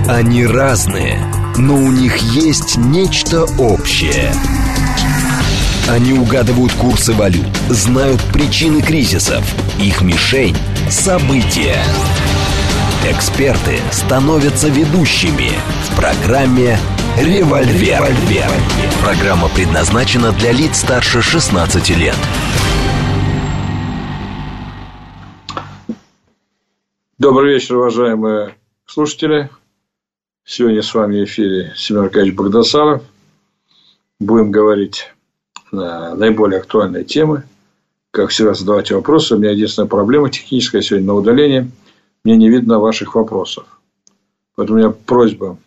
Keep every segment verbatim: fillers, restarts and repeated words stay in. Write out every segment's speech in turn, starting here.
Они разные, но у них есть нечто общее. Они угадывают курсы валют, знают причины кризисов. Их мишень – события. Эксперты становятся ведущими в программе «Револьвер». Программа предназначена для лиц старше шестнадцати лет. Добрый вечер, уважаемые слушатели. Сегодня с вами в эфире Семен Аркадьевич Багдасаров. Будем говорить на наиболее актуальные темы. Как всегда, задавайте вопросы. У меня единственная проблема техническая сегодня на удалении. Мне не видно ваших вопросов. Поэтому у меня просьба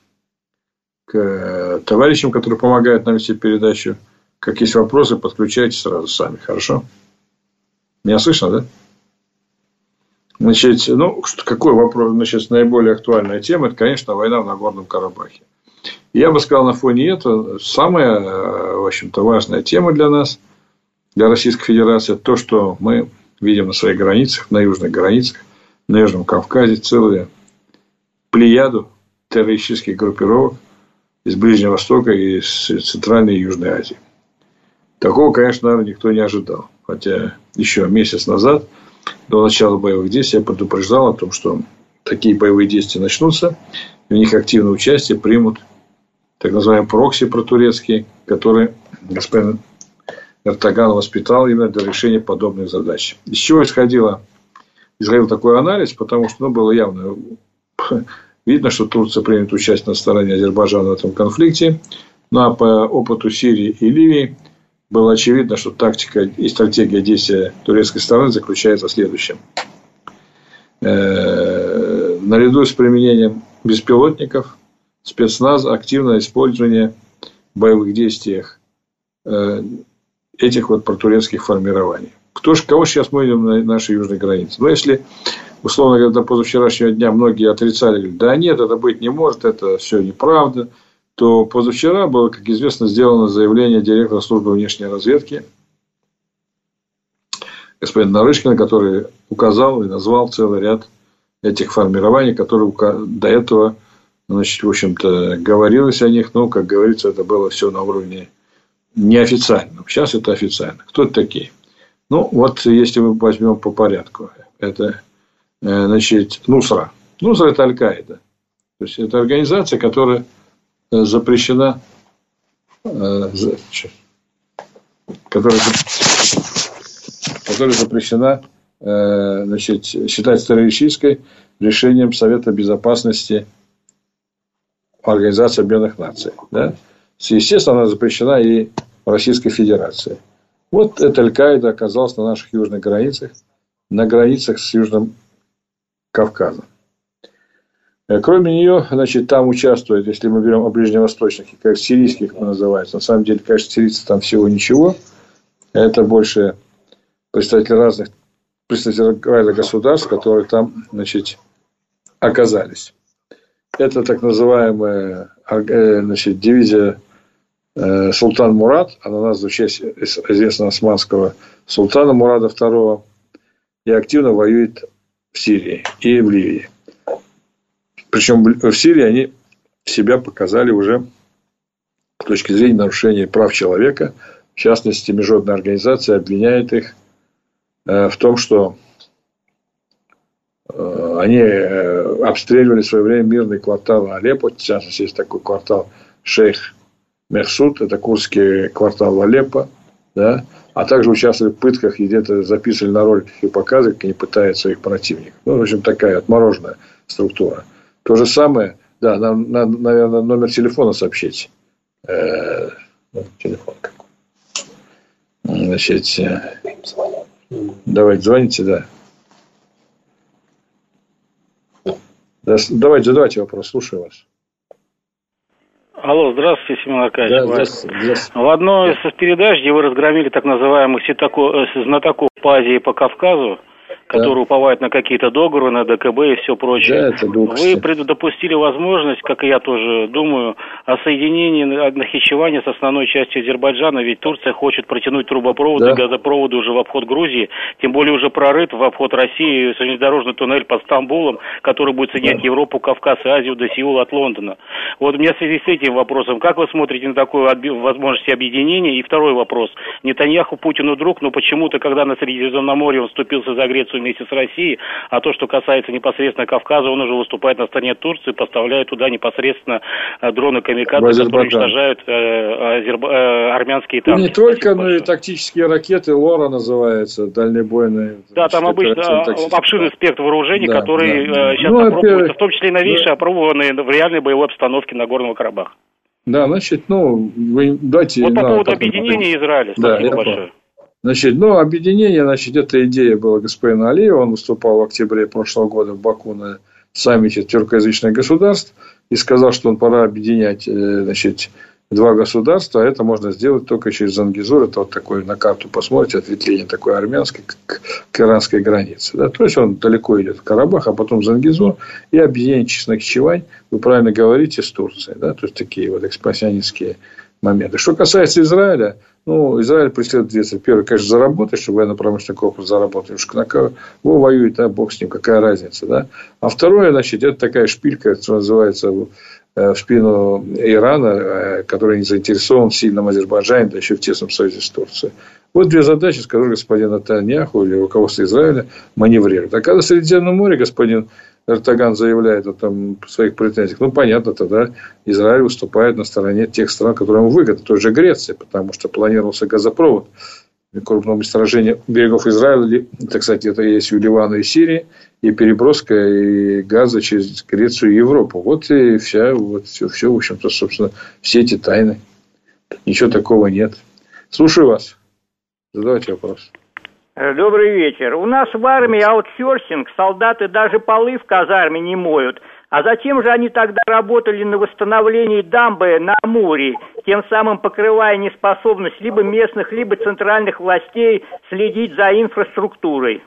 к товарищам, которые помогают нам вести передачу. Как есть вопросы, подключайте сразу сами. Хорошо? Меня слышно, да? Значит, ну, какой вопрос, значит, наиболее актуальная тема, это, конечно, война в Нагорном Карабахе. Я бы сказал, на фоне этого, самая, в общем-то, важная тема для нас, для Российской Федерации, то, что мы видим на своих границах, на южных границах, на Южном Кавказе, целую плеяду террористических группировок из Ближнего Востока и из Центральной и Южной Азии. Такого, конечно, наверное, никто не ожидал. Хотя еще месяц назад, до начала боевых действий, я предупреждал о том, что такие боевые действия начнутся, и в них активное участие примут так называемые прокси протурецкие, которые господин Эрдоган воспитал именно для решения подобных задач. Из чего исходило, исходил такой анализ, потому что ну, было явно видно, что Турция примет участие на стороне Азербайджана в этом конфликте. Ну а по опыту Сирии и Ливии было очевидно, что тактика и стратегия действия турецкой стороны заключается в следующем. Э-э- наряду с применением беспилотников, спецназа, активное использование в боевых действиях э- этих вот протурецких формирований. Кто ж, кого сейчас мы видим на нашей южной границе? Ну, если, условно говоря, до позавчерашнего дня многие отрицали, говорили, да нет, это быть не может, это все неправда, то позавчера было, как известно, сделано заявление директора службы внешней разведки господина Нарышкина, который указал и назвал целый ряд этих формирований, которые до этого, значит, в общем-то, говорилось о них, но, как говорится, это было все на уровне неофициальном. Сейчас это официально. Кто это такие? Ну, вот если мы возьмем по порядку, это, значит, Нусра. Нусра – это Аль-Каида. То есть, это организация, которая запрещена, которая, которая запрещена, значит, считается террористической решением Совета Безопасности Организации Объединенных Наций. Да? Естественно, она запрещена и в Российской Федерации. Вот эта Аль-Каида оказалась на наших южных границах, на границах с Южным Кавказом. Кроме нее, значит, там участвуют, если мы берем ближневосточных, как сирийских называется, на самом деле, конечно, сирийцев там всего ничего. Это больше представители разных, представители разных государств, которые там, значит, оказались. Это так называемая, значит, дивизия Султан Мурад, она названа в честь известного османского султана Мурада второго, и активно воюет в Сирии и в Ливии. Причем в Сирии они себя показали уже с точки зрения нарушения прав человека. В частности, международная организация обвиняет их в том, что они обстреливали в свое время мирный квартал Алеппо. В частности, есть такой квартал Шейх Мехсуд, это курдский квартал Алеппо, да? А также участвовали в пытках и где-то записывали на роликах и показывали, как они пытают своих противников. Ну, в общем, такая отмороженная структура. То же самое, да, нам надо, наверное, номер телефона сообщить. Э-э, телефон какой. Значит, э- давайте, звоните, да. да. Давайте, задавайте вопрос, слушаю вас. Алло, здравствуйте, Семен Аркадьевич. Да, здравствуйте, здравствуйте. В одной из передач, где вы разгромили так называемых знатоков по Азии и по Кавказу, которые да. уповают на какие-то договоры, на ДКБ и все прочее. Да, вы допустили возможность, как и я тоже думаю, о соединении Нахичевани с основной частью Азербайджана, ведь Турция хочет протянуть трубопроводы да. и газопроводы уже в обход Грузии, тем более уже прорыт в обход России железнодорожный туннель под Стамбулом, который будет соединять да. Европу, Кавказ и Азию до Сеула от Лондона. Вот у меня в связи с этим вопросом, как вы смотрите на такую возможность объединения? И второй вопрос. Нетаньяху Путину друг, но почему-то, когда на Средиземноморье он вступился за Грецию вместе с Россией, а то, что касается непосредственно Кавказа, он уже выступает на стороне Турции, поставляет туда непосредственно дроны камикадзе, которые уничтожают э, азерб... э, армянские танки. И не только, но и тактические ракеты ЛОРА называются, дальнобойные. Да, там обычно обширный спектр вооружений, да, которые да, да. сейчас ну, опробуются, в том числе и новейшие, да. опробованные в реальной боевой обстановке Нагорного Карабаха. Да, значит, ну, вы дайте... Вот по поводу объединения Израиля, спасибо да, большое. Значит, ну, объединение, значит, эта идея была господина Алиева, он выступал в октябре прошлого года в Баку на саммите тюркоязычных государств и сказал, что он пора объединять, значит, два государства, а это можно сделать только через Зангезур, это вот такой, на карту посмотрите, ответвление такой армянской к, к иранской границе, да, то есть он далеко идет в Карабах, а потом Зангезур и объединение через Нахичевань, вы правильно говорите, с Турцией, да, то есть такие вот экспансионистские моменты. Что касается Израиля, ну, Израиль преследует две цели. Первое, конечно, заработать, чтобы военно-промышленный комплекс заработал. Уж на кого воюет, а бог с ним, какая разница, да. А второе, значит, это такая шпилька, что называется, в спину Ирана, который не заинтересован в сильном Азербайджане, да еще в тесном союзе с Турцией. Вот две задачи, с которыми господин Нетаньяху или руководство Израиля маневрирует. А когда в Средиземном море господин Эрдоган заявляет о там, своих претензиях, ну, понятно, тогда Израиль выступает на стороне тех стран, которые ему выгодны, той же Греции, потому что планировался газопровод крупного месторождения берегов Израиля, это, кстати, это есть у Ливана и Сирии, и переброска и газа через Грецию и Европу. Вот и вся, вот все, все, в общем-то, собственно, все эти тайны. Ничего такого нет. Слушаю вас. Задавайте вопрос. Добрый вечер. У нас в армии аутсорсинг, солдаты даже полы в казарме не моют. А зачем же они тогда работали на восстановлении дамбы на Амуре, тем самым покрывая неспособность либо местных, либо центральных властей следить за инфраструктурой?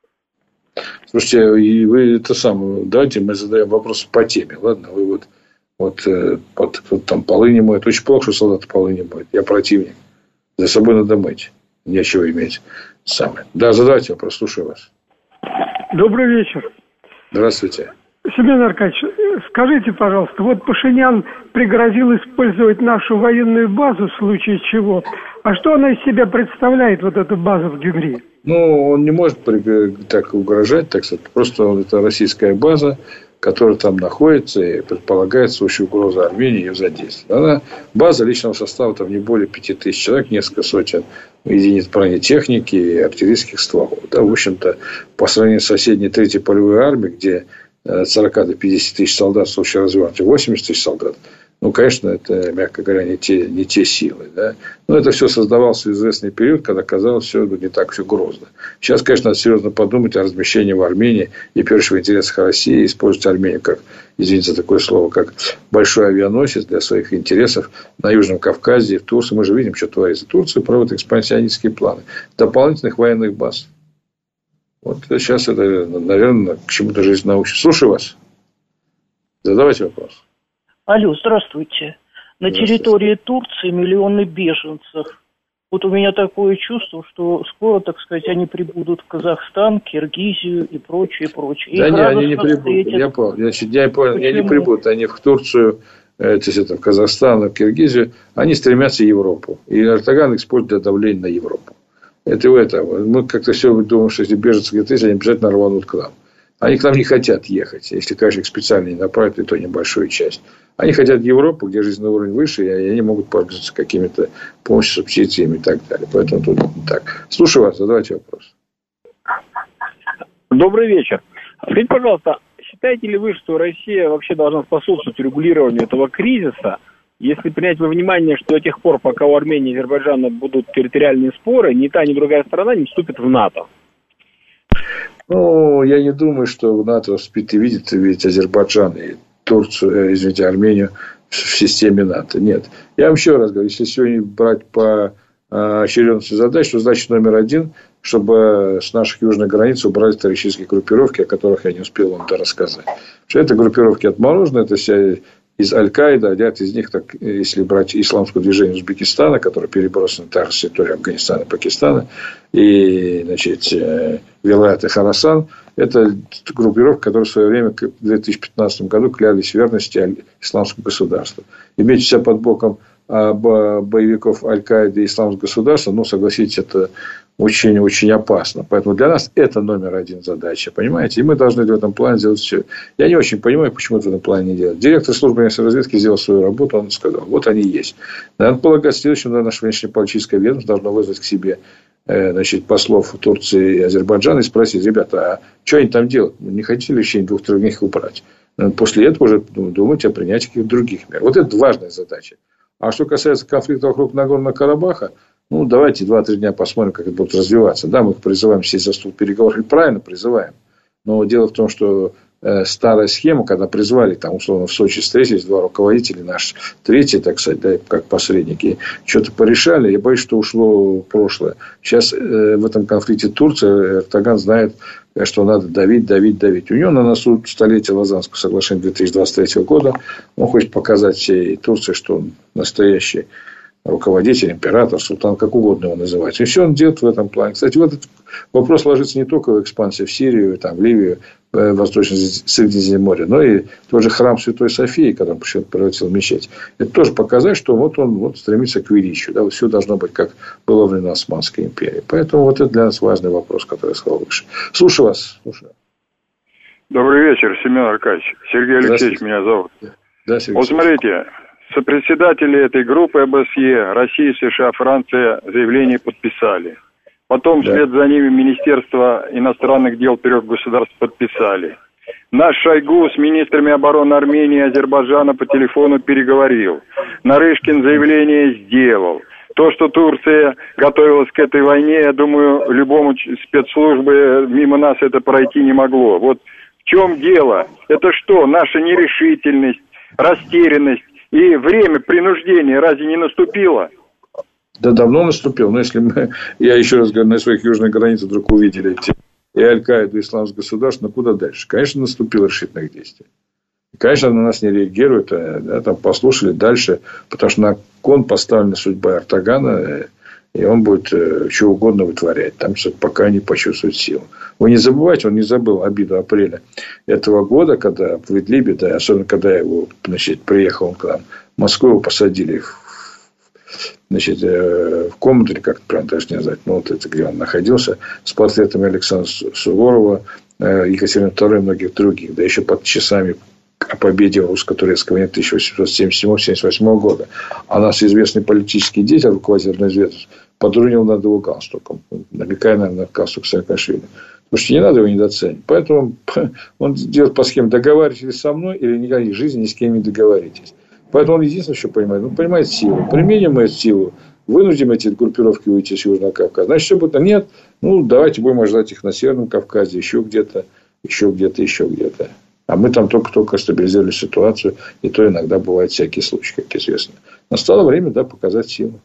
Слушайте, и вы это самое, давайте мы задаем вопросы по теме, ладно? Вы вот, вот, вот, вот там полы не моют. Очень плохо, что солдаты полы не моют. Я противник. За собой надо мыть. Нечего иметь. Самое. Да, задавайте вопрос, слушаю вас. Добрый вечер. Здравствуйте. Семен Аркадьевич, скажите, пожалуйста, вот Пашинян пригрозил использовать нашу военную базу в случае чего. А что она из себя представляет, вот эта база в Гюмри? Ну, он не может так угрожать, так сказать. Просто это российская база, которая там находится, и предполагает в случае угрозы Армении ее задействовать. Она, база личного состава там не более пяти тысяч человек, несколько сотен единиц бронетехники и артиллерийских стволов. Да, в общем-то, по сравнению с соседней третьей полевой армией, где от сорока до пятидесяти тысяч солдат в случае развернута восемьдесят тысяч солдат, ну, конечно, это, мягко говоря, не те, не те силы. Да? Но это все создавалось в известный период, когда казалось все не так все грозно. Сейчас, конечно, надо серьезно подумать о размещении в Армении и, прежде всего, в интересах России, использовать Армению как, извините за такое слово, как большой авианосец для своих интересов на Южном Кавказе, в Турции. Мы же видим, что творится. Турция проводит экспансионистские планы дополнительных военных баз. Вот сейчас это, наверное, к чему-то жизнь научит. Слушаю вас. Задавайте вопрос. Алло, здравствуйте. На здравствуйте. Территории Турции миллионы беженцев. Вот у меня такое чувство, что скоро, так сказать, они прибудут в Казахстан, Киргизию и прочее, прочее. Да нет, они не прибудут. Я понял. Значит, я понял. Они не прибудут. Они в Турцию, то есть это в Казахстан, в Киргизию. Они стремятся в Европу. И Эрдоган использует для давления на Европу. Это и это. Мы как-то все думаем, что если беженцы где-то есть, они обязательно рванут к нам. Они к нам не хотят ехать. Если, конечно, их специально не направят, и то небольшую часть. Они хотят в Европу, где жизненный уровень выше, и они могут пользоваться какими-то помощью, субсидиями и так далее. Поэтому тут не так. Слушаю вас, задавайте вопрос. Добрый вечер. Скажите, пожалуйста, считаете ли вы, что Россия вообще должна способствовать регулированию этого кризиса, если принять во внимание, что до тех пор, пока у Армении и Азербайджана будут территориальные споры, ни та, ни другая страна не вступит в НАТО? Ну, я не думаю, что в НАТО спит и видит, ведь Азербайджан и Турцию, извините, Армению в системе НАТО. Нет. Я вам еще раз говорю, если сегодня брать по очередности задач, что значит номер один, чтобы с наших южных границ убрать террористические группировки, о которых я не успел вам рассказать. Потому что это группировки отморожены, это вся из Аль-Каиды, ряд из них, так, если брать исламское движение Узбекистана, которое перебросено также с территории Афганистана и Пакистана, и, значит, Вилайат и Хорасан, это группировка, которые в свое время, в две тысячи пятнадцатом году, клялись в верности исламскому государству. Иметь себя под боком боевиков Аль-Каиды и исламского государства, ну, согласитесь, это очень-очень опасно. Поэтому для нас это номер один задача, понимаете? И мы должны в этом плане сделать все. Я не очень понимаю, почему это в этом плане не делать. Директор службы внешней разведки сделал свою работу, он сказал, вот они есть. Надо полагать, следующим, да, наше внешнеполитическое ведомство должно вызвать к себе, значит, послов Турции и Азербайджана и спросить, ребята, а что они там делают? Не хотите ли в течение двух-трех дней их убрать? После этого уже думать о принятии каких-то других мер. Вот это важная задача. А что касается конфликта вокруг Нагорного Карабаха, ну, давайте два-три дня посмотрим, как это будет развиваться. Да, мы их призываем сесть за стол переговоров. И правильно призываем. Но дело в том, что э, старая схема, когда призвали, там, условно, в Сочи встретились два руководителя, наш третий, так сказать, да, как посредники, что-то порешали. Я боюсь, что ушло в прошлое. Сейчас э, в этом конфликте Турция, Эрдоган знает, что надо давить, давить, давить. У него на носу столетие Лозаннского соглашения две тысячи двадцать третьего года. Он хочет показать всей Турции, что он настоящий руководитель, император, султан, как угодно его называть. И все он делает в этом плане. Кстати, вот этот вопрос ложится не только в экспансии в Сирию, там, в Ливию, в Восточном Средиземноморье, но и тот же храм Святой Софии, когда он превратил в мечеть. Это тоже показать, что вот он вот стремится к величию. Да, вот все должно быть, как было в Османской империи. Поэтому вот это для нас важный вопрос, который я сказал выше. Слушаю вас. Слушаю. Добрый вечер, Семен Аркадьевич. Сергей Алексеевич меня зовут. Да, Сергей. Вот смотрите, сопредседатели этой группы ОБСЕ, Россия, США, Франция заявление подписали. Потом да. Вслед за ними Министерство иностранных дел трех государств подписали. Наш Шойгу с министрами обороны Армении и Азербайджана по телефону переговорил. Нарышкин заявление сделал. То, что Турция готовилась к этой войне, я думаю, любому спецслужбе мимо нас это пройти не могло. Вот в чем дело? Это что, наша нерешительность, растерянность и время принуждения разве не наступило? Да давно наступил. Но если мы, я еще раз говорю, на своих южных границах вдруг увидели эти и Аль-Каиду, и исламское государство, ну куда дальше? Конечно, наступило решительных действий. Конечно, на нас не реагируют, а, да, там послушали дальше, потому что на кон поставлена судьба Эрдогана, и он будет э, что угодно вытворять, там, пока не почувствует силу. Вы не забывайте, он не забыл обиду апреля этого года, когда в Идлибе, да, особенно когда я его, значит, приехал он к нам, в Москву его посадили в, значит, э, в комнату, или как-то прям даже не знать, ну, вот это, где он находился, с портретами Александра Суворова, э, Екатерины второй и многих других, да еще под часами о победе в русско-турецкой войне тысяча восемьсот семьдесят седьмого — семьдесят восьмого года. А наш известный политический деятель, руководитель разведки, подрунил над его галстуком, намекая, наверное, на галстук Саакашвили. Потому что не надо его недооценивать. Поэтому он делает по схеме: договаривайтесь со мной или никогда в жизни ни с кем не договоритесь. Поэтому он единственное, что понимает, он понимает силу. Применим мы эту силу, вынудим эти группировки уйти с Южного Кавказа. Значит, все будет. Нет, ну, давайте будем ожидать их на Северном Кавказе, еще где-то, еще где-то, еще где-то. А мы там только-только стабилизировали ситуацию, и то иногда бывают всякие случаи, как известно. Настало время, да, показать силу.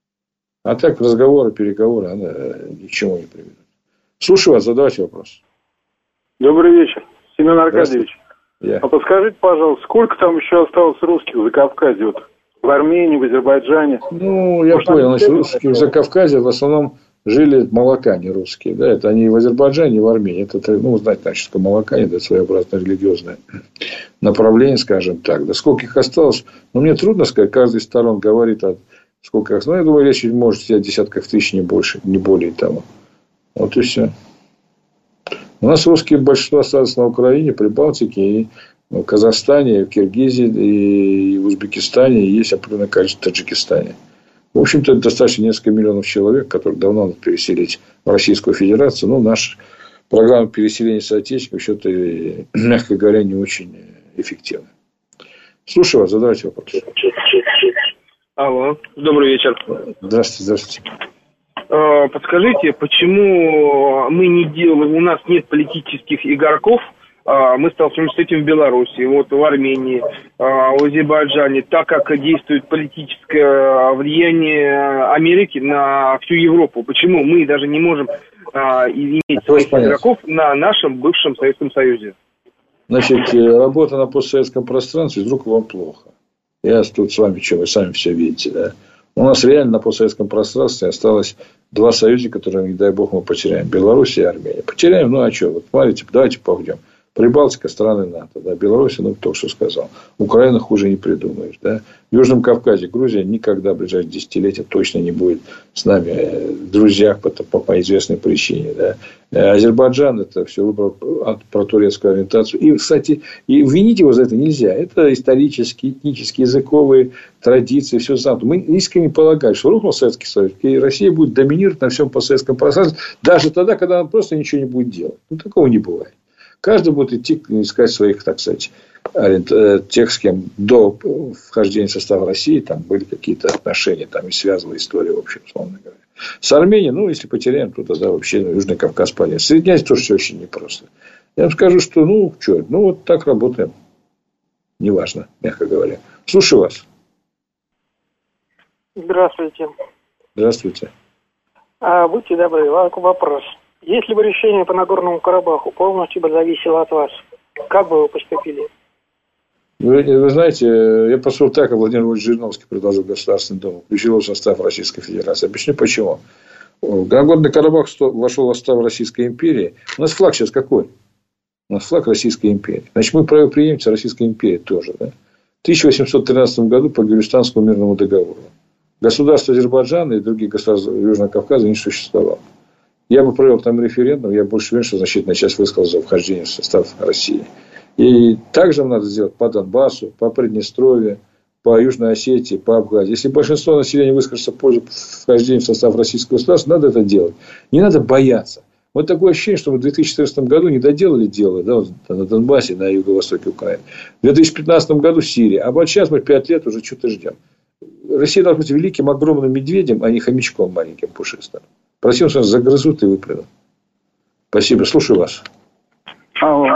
А так разговоры, переговоры, она ни к чему не приведут. Слушаю вас, задавайте вопрос. Добрый вечер, Семен Аркадьевич. Я. А подскажите, пожалуйста, сколько там еще осталось русских в Закавказье, вот, в Армении, в Азербайджане? Ну, я Может, понял, значит, русские в Закавказье в основном жили молокане русские, да, это они и в Азербайджане, и в Армении. Это, ну, знаете, значит, что молокане, это своеобразное религиозное направление, скажем так. Да сколько их осталось, ну, мне трудно сказать, каждый из сторон говорит о сколько их, ну, я думаю, речь может идти о десятках тысяч, не больше, не более того. Вот и все. У нас русские большинство осталось на Украине, Прибалтике, и в Казахстане, и в Киргизии, и в Узбекистане, и есть определенное количество в Таджикистане. В общем-то, это достаточно несколько миллионов человек, которых давно надо переселить в Российскую Федерацию. Но наша программа переселения соотечественников, что-то, мягко говоря, не очень эффективна. Слушаю вас, задавайте вопрос. Алло, добрый вечер. Здравствуйте, здравствуйте. Подскажите, почему мы не делаем, у нас нет политических игроков Мы сталкиваемся с этим в Беларуси, вот в Армении, в Азербайджане, так как действует политическое влияние Америки на всю Европу. Почему мы даже не можем иметь своих игроков на нашем бывшем Советском Союзе? Значит, работа на постсоветском пространстве, вдруг вам плохо. Я тут с вами, что вы сами все видите, да? У нас реально на постсоветском пространстве осталось два союзника, которые, не дай бог, мы потеряем. Беларусь и Армения. Потеряем, ну а что? Вот смотрите, давайте пойдем. Прибалтика, страны НАТО, да, Беларусь, ну, только что сказал. Украина хуже не придумаешь, да. В Южном Кавказе Грузия никогда в ближайшие десятилетия точно не будет с нами в друзьях по, по, по известной причине, да. Азербайджан это все выбрал про турецкую ориентацию. И, кстати, и винить его за это нельзя. Это исторические, этнические, языковые традиции, все знато. Мы искренне полагаем, что рухнул Советский Союз, и Россия будет доминировать на всем постсоветском пространстве, даже тогда, когда она просто ничего не будет делать. Ну, такого не бывает. Каждый будет идти искать своих, так сказать, тех, с кем до вхождения в состав России там были какие-то отношения, там и связывала история, в общем, условно говоря. С Арменией, ну, если потеряем, то тогда вообще Южный Кавказ полез. Соединять тоже все очень непросто. Я вам скажу, что, ну, что, ну, вот так работаем. Неважно, мягко говоря. Слушаю вас. Здравствуйте. Здравствуйте. А, будьте добры, вопрос. Если бы решение по Нагорному Карабаху полностью бы зависело от вас, как бы вы поступили? Вы, вы знаете, я поступил так, как Владимир Владимирович Жириновский предложил Государственный Дом, включил его в состав Российской Федерации. Объясню почему. Нагорный Карабах вошел в состав Российской империи. У нас флаг сейчас какой? У нас флаг Российской империи. Значит, мы правопреемцы Российской империи тоже. Да? В тысяча восемьсот тринадцатом году по Гюлистанскому мирному договору государство Азербайджана и других государств Южного Кавказа не существовало. Я бы провел там референдум, я больше уверен, что значительная часть высказала за вхождение в состав России. И также надо сделать по Донбассу, по Приднестровью, по Южной Осетии, по Абхазии. Если большинство населения выскажется в пользу вхождения в состав российского государства, надо это делать. Не надо бояться. Вот такое ощущение, что мы в две тысячи четырнадцатом году не доделали дело, да, вот на Донбассе, на юго-востоке Украины. В две тысячи пятнадцатом году Сирия. А вот сейчас мы пять лет уже что-то ждем. Россия должна быть великим, огромным медведем, а не хомячком маленьким, пушистым. Просим, что загрызут и выплюнут. Спасибо. Слушаю вас. Алло.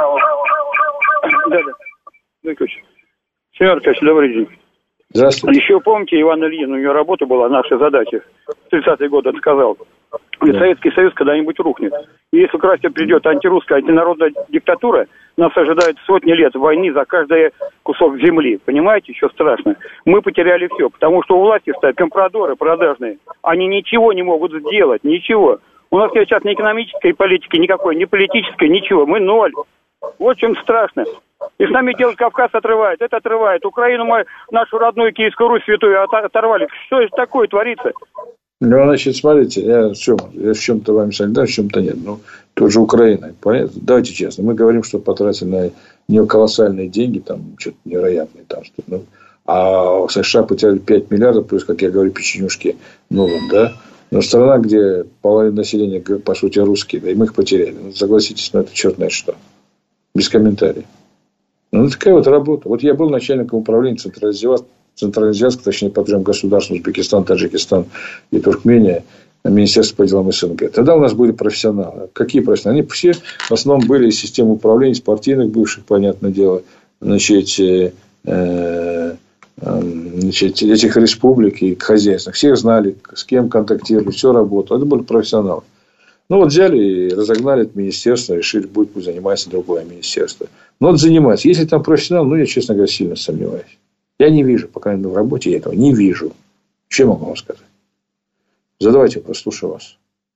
Да, да. Семен Аркадьевич, добрый день. Здравствуйте. Еще помните, Иван Ильин, у него работа была, наша задача. В тридцатые годы сказал. И да. Советский Союз когда-нибудь рухнет. И если к власти придет антирусская, антинародная диктатура, нас ожидает сотни лет войны за каждый кусок земли. Понимаете, еще страшно. Мы потеряли все, потому что у власти стоят компрадоры продажные. Они ничего не могут сделать, ничего. У нас сейчас ни экономической политики никакой, ни политической, ничего. Мы ноль. Вот в чем страшно. И с нами делают Кавказ отрывает, это отрывает. Украину, мы, нашу родную Киевскую Русь святую оторвали. Что это такое творится? Ну, значит, смотрите, я в, чем, я в чем-то вам солидарен, в чем-то нет. Ну, тут же Украина. Понятно? Давайте честно. Мы говорим, что потратили на нее колоссальные деньги, там, что-то невероятное. Там, что ну, а США потеряли пять миллиардов, плюс, как я говорю, печенюшки новым, да. Но страна, где половина населения, по сути, русские, да, и мы их потеряли. Ну, согласитесь, ну, это черт знает что. Без комментариев. Ну, такая вот работа. Вот я был начальником управления централизации. Центральноазиатского, точнее, по трем государствам, Узбекистан, Таджикистан и Туркмения, Министерство по делам СНГ. Тогда у нас были профессионалы. Какие профессионалы? Они все в основном были из системы управления, спортивных бывших, понятное дело, значит, э, э, значит, этих республик и хозяйственных. Всех знали, с кем контактировали, все работало. Это были профессионалы. Ну, вот взяли и разогнали это министерство, решили, будет пусть заниматься другое министерство. Но вот заниматься. Если там профессионал, ну, я, честно говоря, сильно сомневаюсь. Я не вижу, по крайней мере, в работе я этого не вижу. Что я могу вам сказать? Задавайте вопрос, слушаю вас.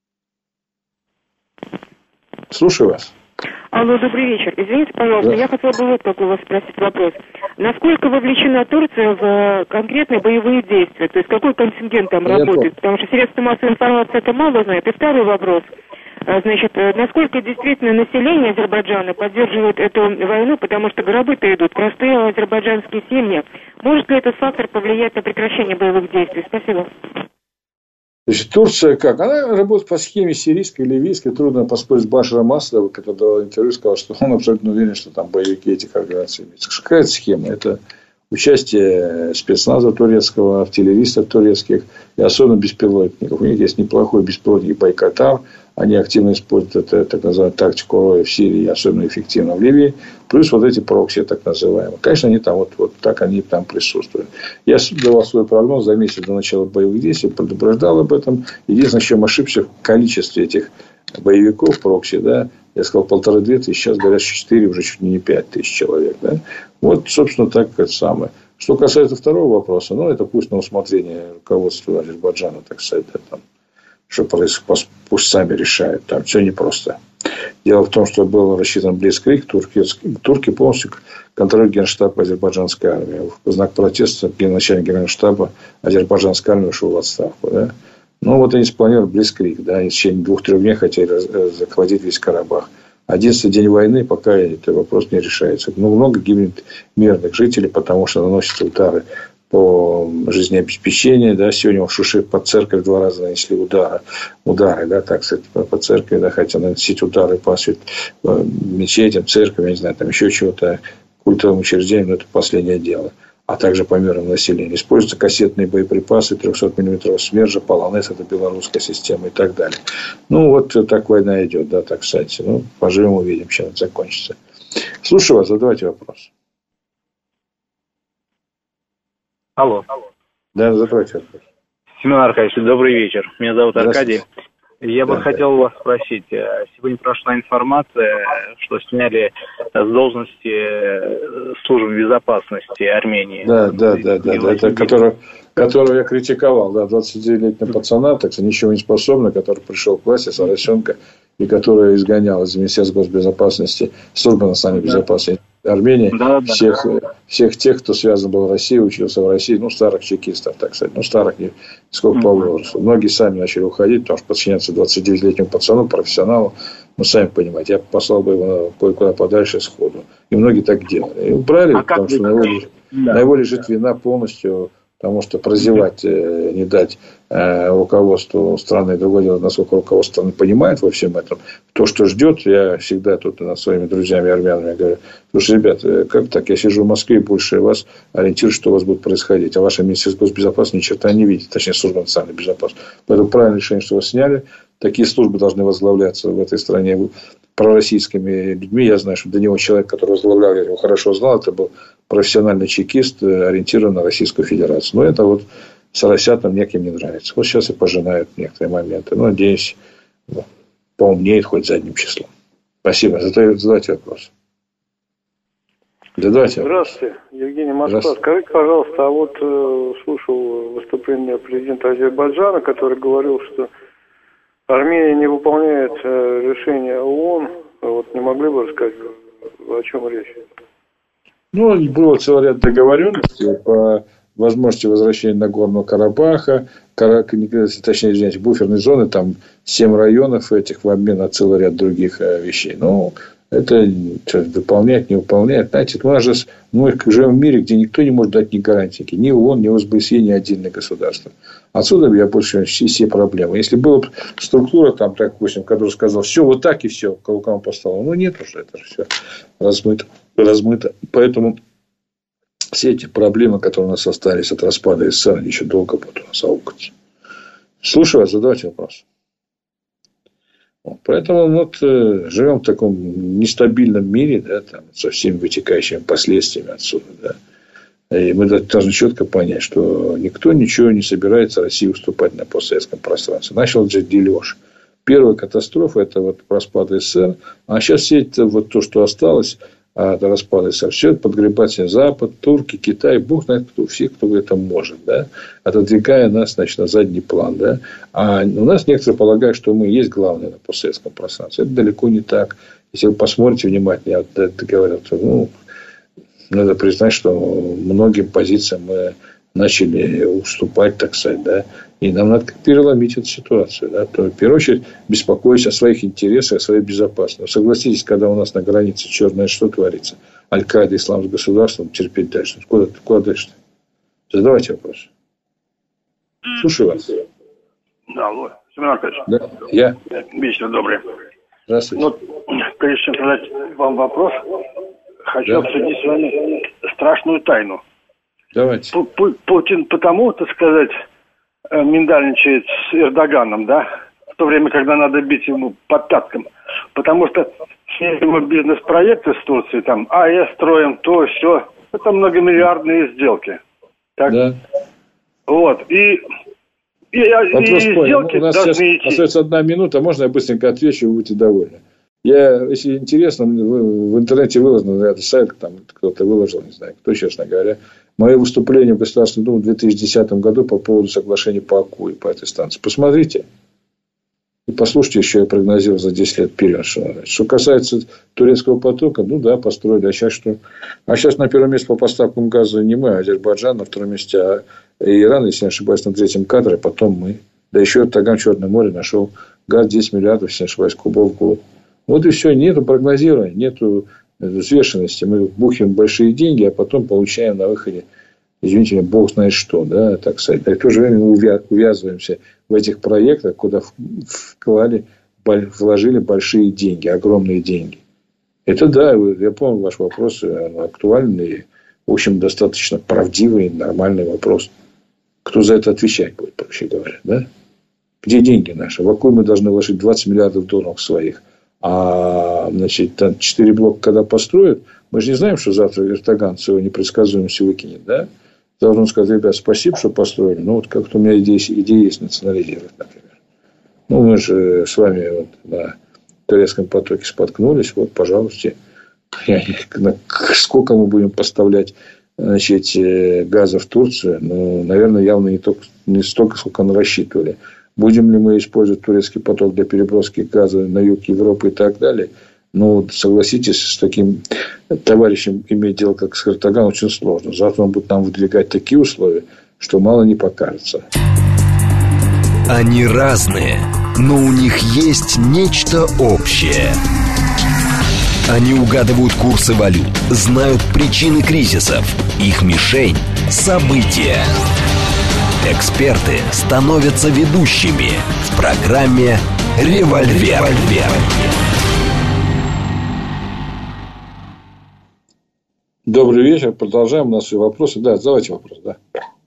Слушаю вас. Алло, добрый вечер. Извините, пожалуйста, да. Я хотела бы вот как у вас спросить вопрос. Насколько вовлечена Турция в конкретные боевые действия? То есть, какой контингент там я работает? Понял. Потому что средства массовой информации это мало знает. И второй вопрос. Значит, насколько действительно население Азербайджана поддерживает эту войну, потому что гробы-то идут, простые азербайджанские семьи. Может ли этот фактор повлиять на прекращение боевых действий? Спасибо. Значит, Турция как? Она работает по схеме сирийской, ливийской. Трудно поспорить с Башаром Асадовым, который дал интервью, сказал, что он абсолютно уверен, что там боевики этих организаций имеются. Какая это схема? Это участие спецназа турецкого, артиллеристов турецких и особенно беспилотников. У них есть неплохой беспилотник Байкотар, Они активно используют это, так называемую тактику в Сирии, особенно эффективно в Ливии. Плюс вот эти прокси, так называемые. Конечно, они там, вот, вот так они там присутствуют. Я давал свой прогноз за месяц до начала боевых действий, предупреждал об этом. Единственное, в чем ошибся, в количестве этих боевиков прокси, да, я сказал полторы-две тысячи, сейчас говорят четыре, уже чуть не пять тысяч человек, да. Вот, собственно, так это самое. Что касается второго вопроса, ну, это пусть на усмотрение руководства Азербайджана, так сказать, да, там, что происходит, пусть сами решают, там все непросто. Дело в том, что был рассчитан блицкриг, турки, турки полностью контролируют генштаб азербайджанской армии. В знак протеста начальник генштаба азербайджанской армии ушел в отставку, да. Ну, вот они спланировали блицкриг, да, они в течение двух-трех дней хотели захватить весь Карабах. Одиннадцатый день войны, пока этот вопрос не решается. Ну, много гибнет мирных жителей, потому что наносятся удары по жизнеобеспечению. Да. Сегодня в Шуши под церковь два раза нанесли удары, удары, да, так сказать, по церкви, да, хотя наносить удары по свет, мечетям, церкви, я не знаю, там еще чего-то, культовым учреждениям, но это последнее дело. А также по мирному населению. Используются кассетные боеприпасы, трехсотмиллиметрового смержа, полонез, это белорусская система и так далее. Ну, вот так война идет, да, так сказать. Ну, поживем, увидим, чем это закончится. Слушаю вас, задавайте вопрос. Алло. Да, задавайте вопрос. Семен Аркадьевич, добрый вечер. Меня зовут Аркадий. Я бы да, хотел да. вас спросить. Сегодня прошла информация, что сняли с должности службы безопасности Армении. Да, да, да, да, да. Это которого, которого я критиковал, да, двадцатидевятилетнего пацана, так что ничего не способный, который пришел к власти, Соросенко, и который изгонял из Министерства госбезопасности, службы национальной да. безопасности Армении, да, да, всех, да. всех тех, кто связан был в России, учился в России, ну, старых чекистов, так сказать, ну, старых, не сколько по возрасту. Многие сами начали уходить, потому что подчиняться двадцатидевятилетнему пацану, профессионалу, ну, сами понимаете, я послал бы его кое-куда подальше сходу. И многие так делали. И убрали, а потому что на его, лежит, да. на его лежит вина полностью, потому что прозевать, э, не дать э, руководству страны. Другое дело, насколько руководство страны понимает во всем этом. То, что ждет, я всегда тут над своими друзьями армянами говорю: слушай, ребята, как так? Я сижу в Москве, и больше вас ориентирую, что у вас будет происходить. А ваше Министерство госбезопасности ни черта не видит. Точнее, служба национальной безопасности. Поэтому правильное решение, что вас сняли. Такие службы должны возглавляться в этой стране пророссийскими людьми. Я знаю, что до него человек, который возглавлял, я его хорошо знал, это был профессиональный чекист, ориентирован на Российскую Федерацию. Но это вот соросятам неким не нравится. Вот сейчас и пожинают некоторые моменты. Но, надеюсь, ну, поумнеет хоть задним числом. Спасибо. Задавайте вопрос. Задавайте вопрос. Здравствуйте, Евгений Москва. Скажите, пожалуйста, а вот э, слушал выступление президента Азербайджана, который говорил, что Армения не выполняет э, решение ООН. Вот не могли бы рассказать, о чем речь? Ну, было целый ряд договоренностей по возможности возвращения Нагорного Карабаха, Кара... точнее, извините, буферной зоны, там семь районов этих в обмен на целый ряд других вещей. Но это выполняет, не выполняет. Знаете, у нас же мы живем в мире, где никто не может дать ни гарантии, ни ООН, ни ОСБСЕ, ни отдельное государство. Отсюда я больше все, все проблемы. Если была бы структура, там, так, допустим, которая сказала, все вот так и все, к рукам поставила. Ну, нет уже, это же все размыто. размыто. Поэтому все эти проблемы, которые у нас остались от распада СССР, они еще долго будут у нас аукаться. Слушаю вас, задавайте вопрос. Вот, поэтому вот, э, живем в таком нестабильном мире, да, там, со всеми вытекающими последствиями отсюда. Да. И мы должны четко понять, что никто ничего не собирается России уступать на постсоветском пространстве. Начал же дележ. Первая катастрофа – это вот распад СССР. А сейчас все это, вот то, что осталось от распада СССР, все это подгребает Запад, турки, Китай, бог знает кто, все, кто это может, да, отодвигая нас, значит, на задний план. Да. А у нас некоторые полагают, что мы есть главные на постсоветском пространстве. Это далеко не так. Если вы посмотрите внимательно, я это говорил, то, ну, надо признать, что многим позициям мы начали уступать, так сказать, да, и нам надо переломить эту ситуацию, да, то, в первую очередь, беспокоиться о своих интересах, о своей безопасности. Согласитесь, когда у нас на границе черное что творится? Аль-Каида, исламское государство, терпеть дальше. Куда, куда дальше-то? Задавайте вопрос. Слушаю вас. Да, алло. Семен Аркадьевич. Да, я. Вечер добрый. Здравствуйте. Ну, прежде чем задать вам вопрос, хочу да. обсудить с вами страшную тайну. Давайте. Путин потому, так сказать, миндальничает с Эрдоганом, да, в то время, когда надо бить ему по пяткам. Потому что все его бизнес-проекты с Турцией, там, АЭС строим, то, все, это многомиллиардные сделки. Так? Да. Вот, и... И, Вопрос и понял. У нас сейчас идти. Остается одна минута, можно я быстренько отвечу, вы будете довольны. Я, если интересно, в интернете выложено, наверное, сайт, там кто-то выложил, не знаю, кто, честно говоря, мое выступление в Государственной Думе в две тысячи десятом году по поводу соглашения по АКУ и по этой станции. Посмотрите и послушайте, еще я прогнозировал за десять лет вперед. Что, что касается турецкого потока, ну да, построили. А сейчас что? А сейчас на первом месте по поставкам газа не мы, а Азербайджан, на втором месте а Иран, если не ошибаюсь, на третьем Катар, а потом мы. Да еще Эрдоган в Черное море нашел газ десять миллиардов, если не ошибаюсь, кубов в год. Вот и все. Нету прогнозирования, нету взвешенности. Мы бухим большие деньги, а потом получаем на выходе, извините меня, бог знает что, да, так сказать. И в то же время мы увязываемся в этих проектах, куда вклали, вложили большие деньги, огромные деньги. Это да, я помню ваш вопрос, актуальный, в общем, достаточно правдивый, нормальный вопрос. Кто за это отвечать будет, проще говоря, да? Где деньги наши? В АКУ мы должны вложить двадцать миллиардов долларов своих. А, значит, там четыре блока, когда построят, мы же не знаем, что завтра Эрдоган свою непредсказуемость выкинет, да? Должен сказать, ребят, спасибо, что построили. Ну, вот как-то у меня идея, идея есть национализировать, например. Ну, мы же с вами вот на турецком потоке споткнулись. Вот, пожалуйста, сколько мы будем поставлять, значит, газа в Турцию? Ну, наверное, явно не, только, не столько, сколько мы рассчитывали. Будем ли мы использовать турецкий поток для переброски газа на юг Европы и так далее? Ну, согласитесь, с таким товарищем иметь дело, как с Эрдоганом, очень сложно. Завтра он будет нам выдвигать такие условия, что мало не покажется. Они разные, но у них есть нечто общее. Они угадывают курсы валют, знают причины кризисов. Их мишень – события. Эксперты становятся ведущими в программе «Револьвер». Добрый вечер. Продолжаем. У нас все вопросы. Да, задавайте вопрос. Да.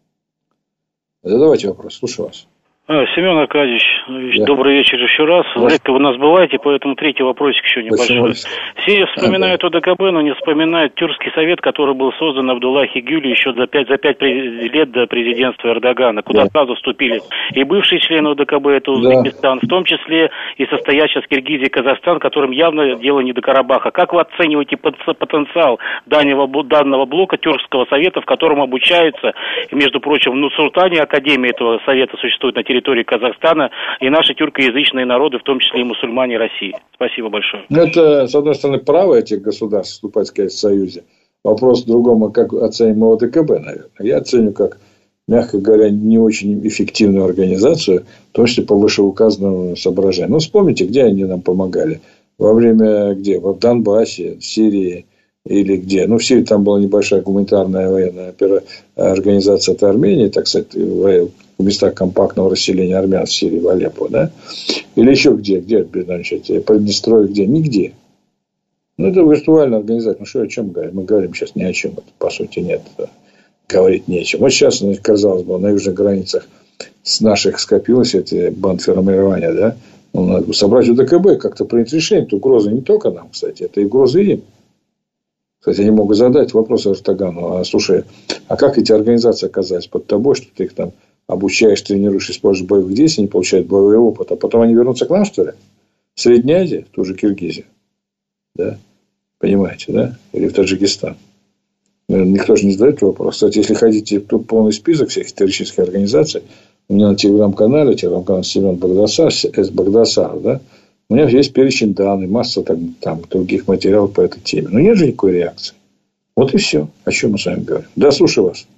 Задавайте вопрос. Слушаю вас. Семен Аркадьевич, да. Добрый вечер еще раз. Да. Редко вы нас бываете, поэтому третий вопросик еще небольшой. Все вспоминают а, да. ОДКБ, но не вспоминают Тюркский совет, который был создан Абдуллахи Гюлю еще за пять, за пять лет до президентства Эрдогана, куда да. сразу вступили и бывшие члены ОДКБ, это Узбекистан, да. в том числе и состоящий с Киргизией Казахстан, которым явно дело не до Карабаха. Как вы оцениваете потенциал данного, данного блока Тюркского совета, в котором обучаются, между прочим, в Нур-Султане академия этого совета существует на территории территории Казахстана и наши тюркоязычные народы, в том числе и мусульмане России. Спасибо большое. Это, с одной стороны, право этих государств вступать, сказать, в союзе. Вопрос в другом, как оценим ОДКБ, наверное. Я оценю как, мягко говоря, не очень эффективную организацию, в том числе по вышеуказанному соображению. Ну, вспомните, где они нам помогали. Во время, где? В Донбассе, в Сирии или где? Ну, в Сирии там была небольшая гуманитарная военная организация от Армении, так сказать, в местах компактного расселения армян в Сирии, в Алеппо, да? Или еще где? Где, значит, Приднестровье, где? Нигде. Ну, это виртуальная организация. Ну, что, о чем говорим? Мы говорим сейчас ни о чем. Это, по сути, нет. Говорить не о чем. Вот сейчас, казалось бы, на южных границах с наших скопилось эти бандформирования, да? Ну, надо бы собрать УДКБ, как-то принять решение. Это угроза не только нам, кстати, это и угроза им. Кстати, они могут задать вопрос Эрдогану: а слушай, а как эти организации оказались под тобой, что ты их там обучаешь, тренируешь, используешь боевых действий, они получают боевой опыт, а потом они вернутся к нам, что ли? В Средней Азии, ту же Киргизию. Да? Понимаете, да? Или в Таджикистан. Никто же не задает вопрос. Кстати, если хотите тут полный список всех террористических организаций, у меня на телеграм-канале, телеграм-канал Семен Багдасар, С. Багдасар, да, у меня есть перечень данных, масса там, там других материалов по этой теме. Но нет же никакой реакции. Вот и все. О чем мы с вами говорим. Да, слушаю вас.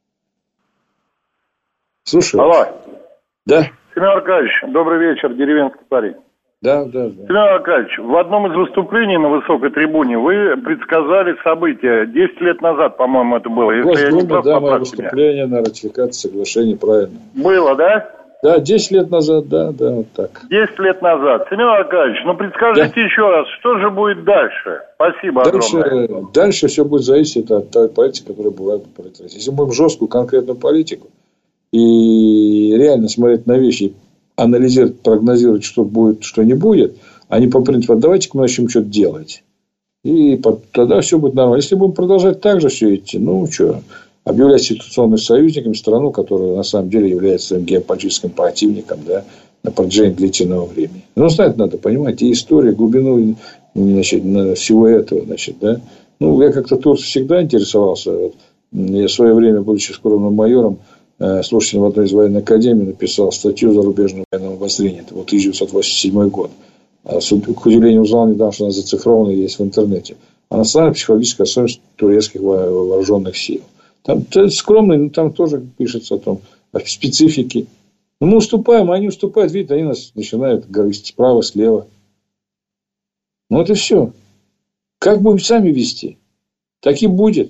Слушаю. Алло. Да. Семен Аркадьевич, добрый вечер, деревенский парень. Да, да, да. Семен Аркадьевич, в одном из выступлений на высокой трибуне вы предсказали события десять лет назад, по-моему, это было. Если Госдума, я не прав, да, мое выступление на ратификацию соглашения, правильно. Было, да? Да, десять лет назад, да, да, вот так. десять лет назад. Семен Аркадьевич, ну предскажите да. еще раз, что же будет дальше? Спасибо дальше, огромное. Дальше все будет зависеть от той политики, которая бывает в правительстве. Если мы будем жесткую конкретную политику и реально смотреть на вещи анализировать, прогнозировать, что будет, что не будет, а не по принципу, давайте-ка мы начнем что-то делать. И тогда все будет нормально. Если будем продолжать так же все идти, ну, что, объявлять ситуационным союзником страну, которая на самом деле является своим геополитическим противником, да, на протяжении длительного времени. Ну, знать надо, понимаете, и историю, глубину, значит, всего этого, значит, да. Ну, я как-то Турцией всегда интересовался. Вот, я в свое время, будучи скромным майором, слушателем в одной из военной академий, написал статью «Зарубежного военного обозрения». Это вот тысяча девятьсот восемьдесят седьмой год. К удивлению, узнал недавно, что она зацифрована и есть в интернете. А национальная психологическая особенность турецких вооруженных сил. Там скромный, но там тоже пишется о том, о специфике. Но мы уступаем, а они уступают. Видите, они нас начинают говорить справа, слева. Ну, это все. Как будем сами вести, так и будет.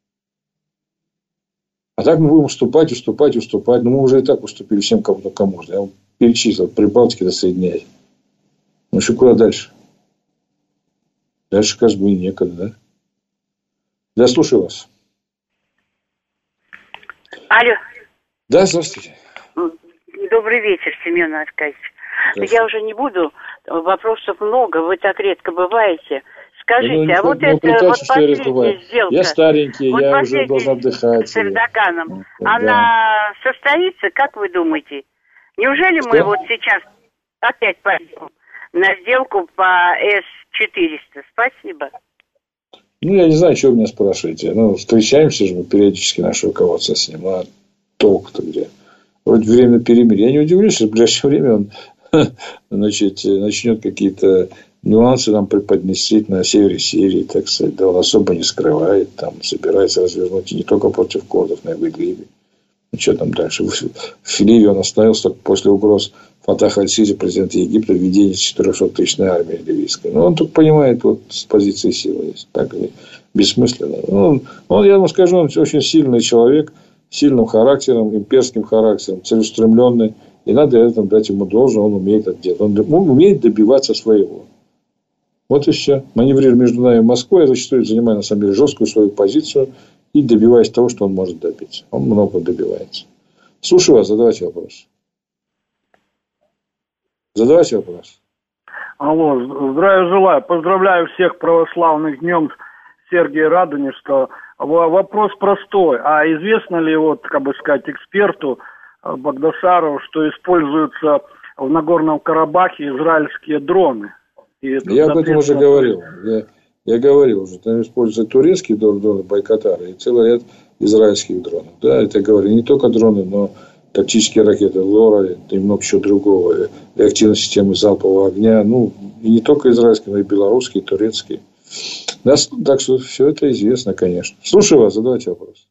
А так мы будем уступать, уступать, уступать. Но мы уже и так уступили всем, кому только можно. Я вам перечислил от Прибалтики до Средней Азии. Ну, что куда дальше? Дальше, кажется, и некогда, да? Я слушаю вас. Алло. Да, здравствуйте. Добрый вечер, Семен Аркадьевич. Я уже не буду, вопросов много, вы так редко бываете. Скажите, ну, а вот ну, это вот последняя сделка... Я старенький, вот я уже должен отдыхать. С Эрдоганом, да. Она состоится, как вы думаете? Неужели что? Мы вот сейчас опять пойдем на сделку по эс четыреста? Спасибо. Ну, я не знаю, что вы меня спрашиваете. Ну, встречаемся же мы периодически, наше руководство с ним. А толк-то где? Вроде время перемирия. Я не удивлюсь, что в ближайшее время он значит, начнет какие-то нюансы нам преподнести на севере Сирии, так сказать. Да, он особо не скрывает. Там собирается развернуть не только против курдов, но и в Идлибе. Ну, что там дальше? В Ливии он остановился после угроз Фатаха аль-Сиси, президента Египта, введение четырехсоттысячной армии ливийской. Но он тут понимает, вот с позиции силы есть. Так бессмысленно. Он, он, я вам скажу, он очень сильный человек, сильным характером, имперским характером, целеустремленный. И надо этому дать ему должное, он умеет это делать. Он, он умеет добиваться своего. Вот и все. Маневрируя между нами и Москвой, я зачастую занимаю, на самом деле, жесткую свою позицию и добиваюсь того, что он может добиться. Он много добивается. Слушаю вас, задавайте вопрос. Задавайте вопрос. Алло, здравия желаю. Поздравляю всех православных днем Сергия Радонежского. Вопрос простой. А известно ли, вот, как бы сказать, эксперту Багдасарову, что используются в Нагорном Карабахе израильские дроны? И это, я об этом уже говорил. Я, я говорил уже. Там используются турецкие дроны Байкотара и целый ряд израильских дронов. Да, это говорю. Не только дроны, но тактические ракеты Лора и много чего другого. Реактивные системы залпового огня. Ну, и не только израильские, но и белорусские, и турецкие. Да, так что все это известно, конечно. Слушаю вас, задавайте вопрос.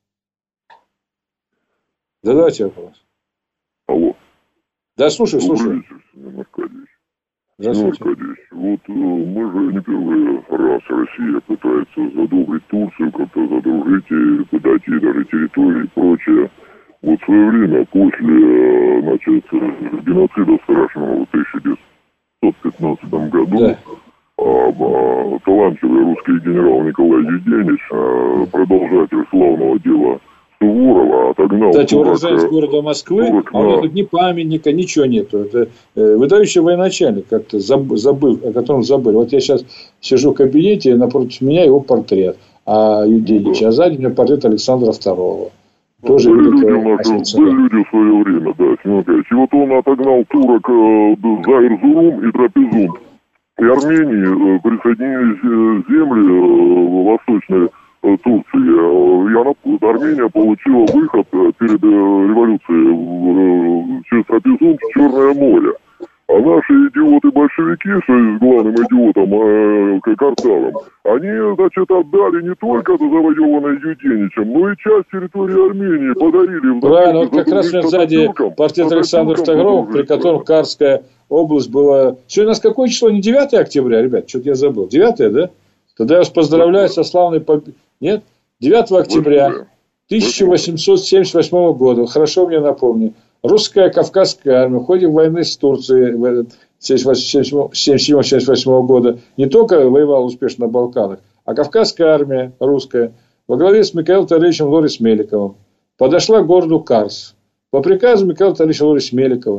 Задавайте вопрос. Алло. Да, слушаю, слушаю. Здравствуйте. Вот мы же не первый раз Россия пытается задобрить Турцию, как-то задружить и подойти даже территории и прочее. Вот в свое время, после, значит, геноцида страшного в тысяча девятьсот пятнадцатом году, да. талантливый русский генерал Николай Юденич, продолжатель славного дела Суворова, отогнал... Кстати, уроженец города Москвы, турок, а у него тут ни памятника, ничего нету. Это э, выдающий военачальник, как-то забыл, о котором забыли. Вот я сейчас сижу в кабинете, напротив меня его портрет, а Юденича, а сзади у меня портрет Александра второго. Тоже были люди, наши, были люди в свое время, да, Семен Николаевич. И вот он отогнал турок э, за Эрзурум и Трапезунд. И Армении присоединились земли э, восточные Турции. И она, Армения получила выход перед революцией через Трапезунд в Черное море. А наши идиоты-большевики, что есть главным идиотом, э, Картавом, они, значит, отдали не только завоеванное Юденичем, но и часть территории Армении подарили. Правильно, вот как раз сзади портрет Александра второго, при котором Карская область была... Сегодня у нас какое число? Не девятое октября, ребят? Что-то я забыл. девятое, да? Тогда я вас поздравляю со славной победой. Нет? девятого октября тысяча восемьсот семьдесят восьмого года. Хорошо мне напомню. Русская Кавказская армия в ходе войны с Турцией семьдесят седьмого семьдесят восьмого года не только воевала успешно на Балканах, а Кавказская армия русская во главе с Михаилом Таврическим Лорис Меликовым подошла к городу Карс. По приказу Михаила Таврическа Лорис Меликова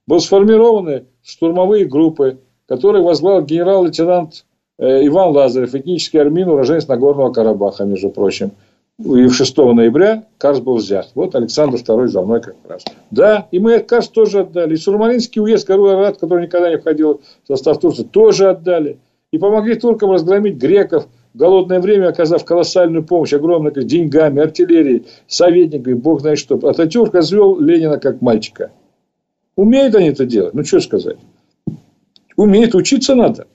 Были сформированы штурмовые группы, которые возглавил генерал-лейтенант Иван Лазарев, этнический армянин, уроженец Нагорного Карабаха, между прочим. И шестого ноября Карс был взят. Вот Александр второй за мной как раз. Да, и мы Карс тоже отдали. И Сурмалинский уезд горы Арарат, который никогда не входил в состав Турции, тоже отдали. И помогли туркам разгромить греков в голодное время, оказав колоссальную помощь, огромную деньгами, артиллерией, советниками, бог знает что. Ататюрк развел Ленина как мальчика. Умеют они это делать? Ну, что сказать? Умеет, учиться надо,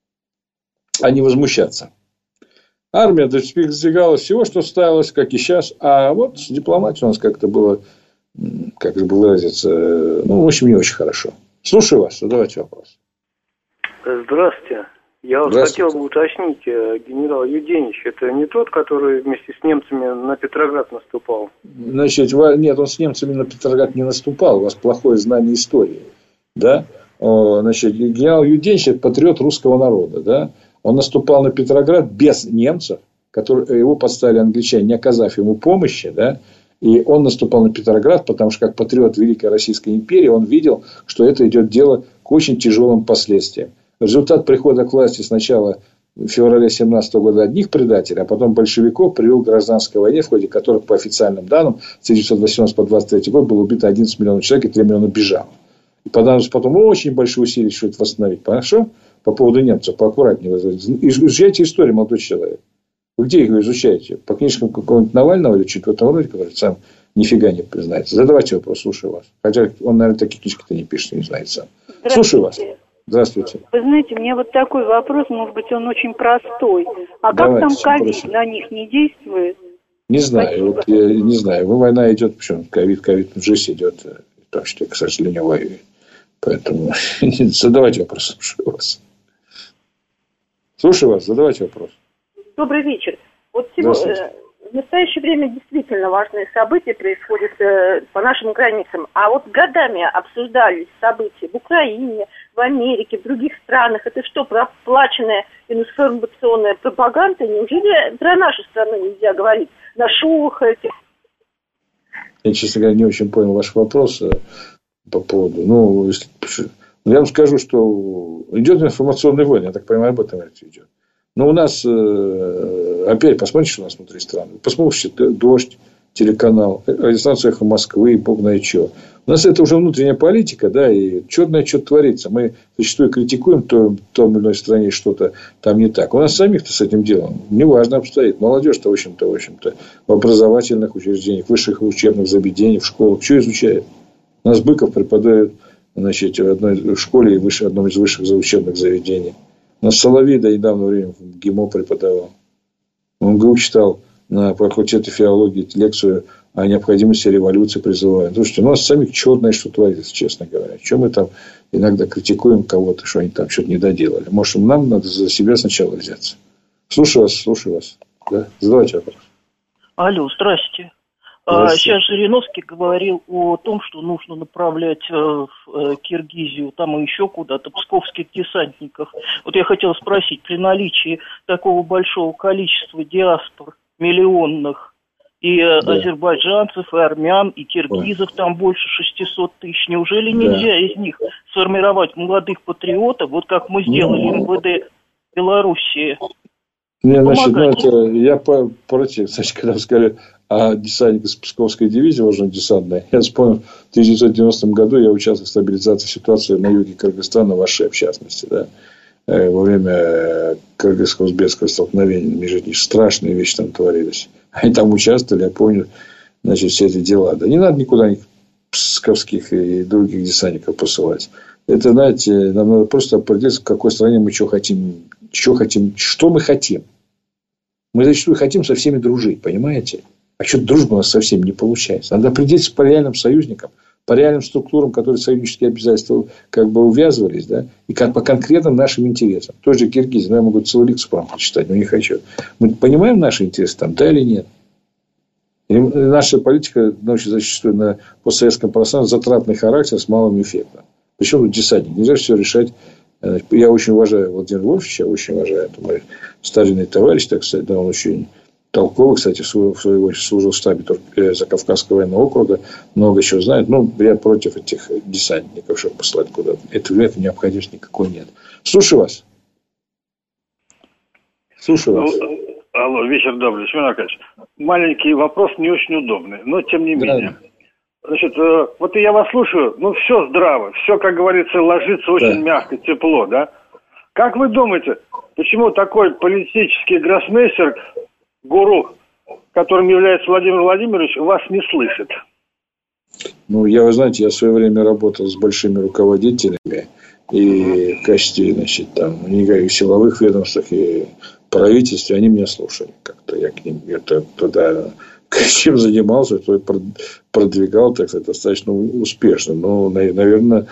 а не возмущаться. Армия достигала всего, что ставилось, как и сейчас. А вот с дипломатией у нас как-то было, как бы выразиться, ну, в общем, не очень хорошо. Слушаю вас, задавайте вопрос. Здравствуйте. Я вот хотел бы уточнить, генерал Юденич, это не тот, который вместе с немцами на Петроград наступал? Значит, нет, он с немцами на Петроград не наступал. У вас плохое знание истории. Да? Значит, генерал Юденич – это патриот русского народа. Да? Он наступал на Петроград без немцев, которые его подставили англичане, не оказав ему помощи. Да? И он наступал на Петроград, потому что как патриот Великой Российской империи он видел, что это идет дело к очень тяжелым последствиям. Результат прихода к власти сначала в феврале семнадцатого года одних предателей, а потом большевиков привел к гражданской войне, в ходе которой, по официальным данным, с тысяча девятьсот восемнадцатого по двадцать третий год было убито одиннадцать миллионов человек и три миллиона бежало. И по данным потом очень большие усилия, чтобы это восстановить. Хорошо? По поводу немцев, поаккуратнее. Изучайте историю, молодой человек. Вы где их изучаете? По книжкам какого-нибудь Навального или чуть в этом роде, который сам нифига не признается? Задавайте вопрос, слушаю вас. Хотя он, наверное, такие книжки-то не пишет, не знает сам. Слушаю вас. Здравствуйте. Вы знаете, у меня вот такой вопрос, может быть, он очень простой. А Давайте, как там ковид на них не действует? Не знаю, вот я не знаю. Война идет, почему ковид, ковид в жизнь идет, потому что, к сожалению, воюет. Поэтому задавайте вопрос, слушаю вас. Слушаю вас, задавайте вопрос. Добрый вечер. Вот сегодня, в настоящее время действительно важные события происходят э, по нашим границам. А вот годами обсуждались события в Украине, в Америке, в других странах. Это что, проплаченная информационная пропаганда? Неужели про нашу страну нельзя говорить? На шоуах этих? Я, честно говоря, не очень понял ваш вопрос по поводу... Ну, если... я вам скажу, что идет информационная война. Я так понимаю, об этом речь идет. Но у нас, опять, посмотрите, что у нас внутри страны. Посмотрите, «Дождь», телеканал, радиостанция «Эхо Москвы», бог знает что. У нас это уже внутренняя политика, да, и черт знает, что творится. Мы зачастую критикуем то, в том или иной стране что-то там не так. У нас самих-то с этим делом неважно обстоит. Молодежь-то, в общем-то, в общем-то, в образовательных учреждениях, в высших учебных заведениях, в школах, что изучает? У нас Быков преподает, значит, в одной школе и в одном из высших учебных заведений. У нас Соловей до недавнего времени в ГИМО преподавал. Он МГУ читал на факультете филологии лекцию о необходимости революции призывает. Слушайте, у нас самих черное что творится, честно говоря. Чем мы там иногда критикуем кого-то, что они там что-то не доделали. Может, нам надо за себя сначала взяться. Слушаю вас, слушаю вас. Да? Задавайте вопрос. Алло, здрасте. А, сейчас Жириновский говорил о том, что нужно направлять э, в э, Киргизию, там и еще куда-то, псковских десантников. Вот я хотел спросить, при наличии такого большого количества диаспор, миллионных, и э, да. азербайджанцев, и армян, и киргизов, Ой. там больше шестисот тысяч, неужели нельзя да. из них сформировать молодых патриотов, вот как мы сделали ну, МВД Белоруссии? Не, значит, ну, это, я по, против, значит, когда вы сказали о десантнике с Псковской дивизии, уже десантной, я вспомнил, в тысяча девятьсот девяностом году я участвовал в стабилизации ситуации на юге Кыргызстана, в Аше, в частности, да, во время кыргызско-узбекского столкновения межэтнического. Страшные вещи там творились. Они там участвовали, я помню, значит, все эти дела. Да не надо никуда псковских и других десантников посылать. Это, знаете, нам надо просто определиться, в какой стране мы что хотим, что хотим, что мы хотим. Мы зачастую хотим со всеми дружить, понимаете? А что-то дружба у нас совсем не получается. Надо определиться по реальным союзникам, по реальным структурам, которые союзнические обязательства как бы увязывались, да, и как по конкретным нашим интересам. Той же Киргизия, ну, я могу целую лекцию вам прочитать, но не хочу. Мы понимаем наши интересы там, да или нет? И наша политика, значит, зачастую на постсоветском пространстве затратный характер с малым эффектом. Причем тут десантник. Нельзя все решать. Я очень уважаю Владимира Вольфовича, очень уважаю. Это мой старинный товарищ, так сказать, да, он очень толковый, кстати, в свою очередь служил в штабе Закавказского военного округа, много чего знает. Ну, я против этих десантников, чтобы послать куда-то. Это, это необходимости никакой нет. Слушаю вас. Слушаю вас. Алло, вечер добрый, Семен Аркадьевич. Маленький вопрос, не очень удобный, но тем не менее. Да. Значит, вот я вас слушаю, ну, все здраво, все, как говорится, ложится очень да. мягко, тепло, да? Как вы думаете, почему такой политический гроссмейстер, гуру, которым является Владимир Владимирович, вас не слышит? Ну, я, вы знаете, я в свое время работал с большими руководителями, и в качестве, значит, там, в силовых ведомствах и правительстве они меня слушали как-то. Я к ним где-то туда... Чем занимался, то продвигал, так сказать, достаточно успешно. Но, наверное,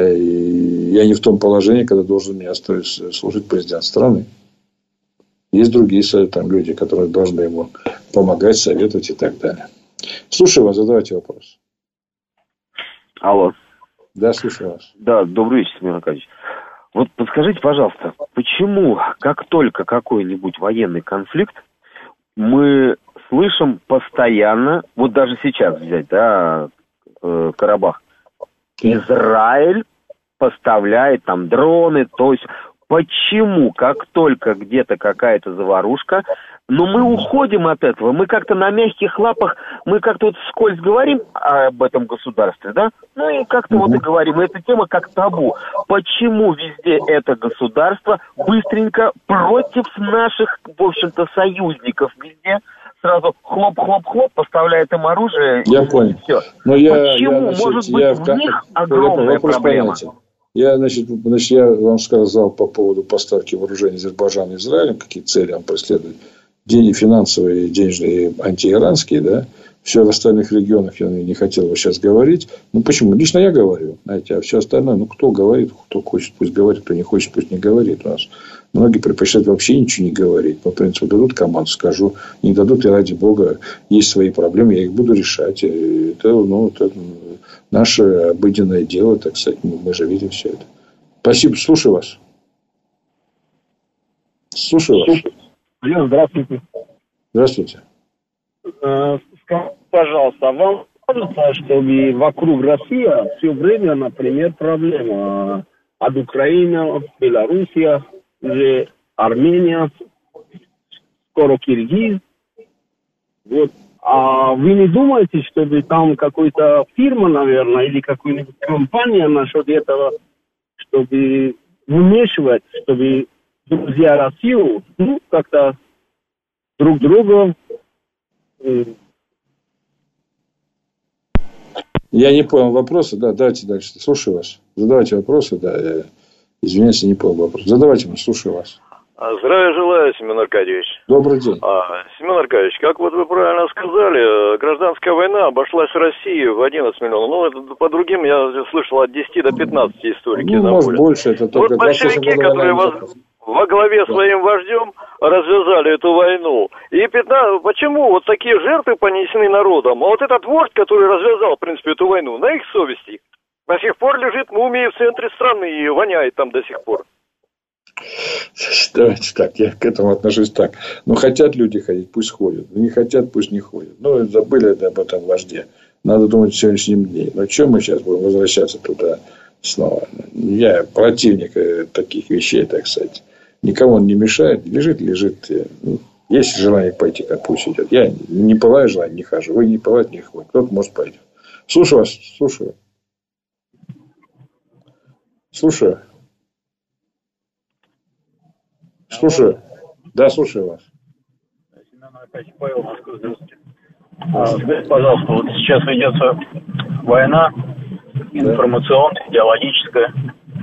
я не в том положении, когда должен меня слушать президент страны. Есть другие там, люди, которые должны ему помогать, советовать и так далее. Слушаю вас, задавайте вопрос. Алло. Да, слушаю вас. Да, добрый вечер, Семен Аркадьевич. Вот подскажите, пожалуйста, почему, как только какой-нибудь военный конфликт, мы слышим постоянно, вот даже сейчас взять, да, э, Карабах, Израиль поставляет там дроны, то есть почему, как только где-то какая-то заварушка, но мы уходим от этого, мы как-то на мягких лапах, мы как-то вот вскользь говорим об этом государстве, да, ну и как-то вот и говорим, эта тема как табу. Почему везде это государство быстренько против наших, в общем-то, союзников везде? Сразу хлоп-хлоп-хлоп, поставляет им оружие. Я и понял. Все. Но я, Почему? Я, значит, Может быть, я, в них огромная проблема? Понятен. Я, значит, значит, я вам сказал по поводу поставки вооружений Азербайджана и Израиля, какие цели он преследует. Деньги финансовые, денежные, антииранские, да. Все в остальных регионах я не хотел бы сейчас говорить. Ну, почему? Лично я говорю, знаете, а все остальное, ну, кто говорит, кто хочет, пусть говорит, кто не хочет, пусть не говорит. У нас многие предпочитают вообще ничего не говорить. По принципу, дадут команду, скажу. Не дадут, и ради бога, есть свои проблемы, я их буду решать. Это, ну, это наше обыденное дело, так сказать. Мы же видим все это. Спасибо. Слушаю вас. Слушаю вас. Здравствуйте. Здравствуйте. Скажите, пожалуйста, вам кажется, что вокруг России все время, например, проблема от Украины, Белоруссия, уже Армения, скоро Киргиз. Вот. А вы не думаете, чтобы там какая-то фирма, наверное, или какая-нибудь компания насчет этого, чтобы вмешивать, чтобы друзья Россию, ну, как-то друг друга... Я не понял вопроса. Да, давайте дальше. Слушаю вас. Задавайте вопросы. Да, я извиняюсь, не понял вопрос. Задавайте мне, слушаю вас. Здравия желаю, Семен Аркадьевич. Добрый день. А, Семен Аркадьевич, как вот вы правильно сказали, гражданская война обошлась России в одиннадцать миллионов. Ну, это по другим я слышал от десяти до пятнадцати историки. Ну, может, больше. Это только... Вот большевики, которые воз... во главе своим вождем развязали эту войну. И пятнадцать... почему вот такие жертвы понесены народом? А вот этот вождь, который развязал, в принципе, эту войну, на их совести до сих пор лежит мумия в центре страны и воняет там до сих пор. Давайте так, я к этому отношусь так. Ну, хотят люди ходить, пусть ходят. Не хотят, пусть не ходят. Ну, забыли об этом вожде. Надо думать о сегодняшнем дне. Но чем мы сейчас будем возвращаться туда снова? Я противник таких вещей, так сказать. Никому он не мешает. Лежит, лежит. Есть желание пойти, как пусть идет. Я не пылаю желание, не хожу. Вы не пылаете, не ходите. Кто-то, может, пойдет. Слушаю вас, слушаю. Слушаю. Слушаю. Да, слушаю вас. Семен Аркадьевич, Павел, Москва, здравствуйте. А, скажите, пожалуйста, вот сейчас ведется война информационная, идеологическая.